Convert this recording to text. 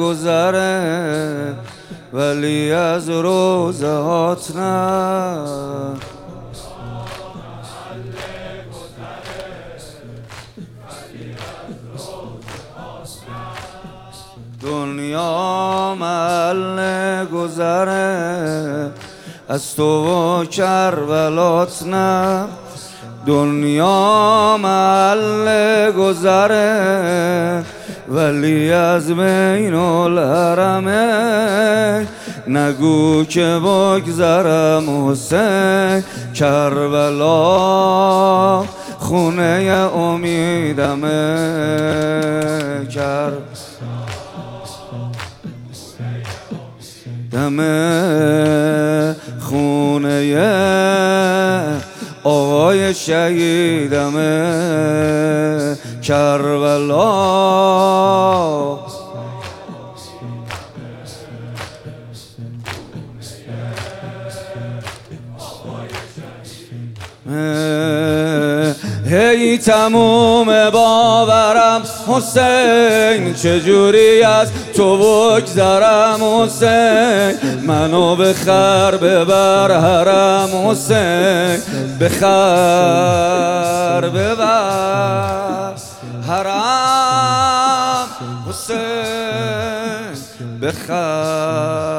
گذره ولی از روزهات نه. دنیا محل گذره از تو و کربلات نه. دنیا محل گذره ولی از بین الحرمین نگو که بگذرم حسین. کربلا خونه امیدمه. دمه خونه آقای شهیدمه کربلا. هی تموم باورم حسین چجوری از تو بگذرم حسین. منو بخر ببر حرم حسین. بخر ببر حرم حسین. بخر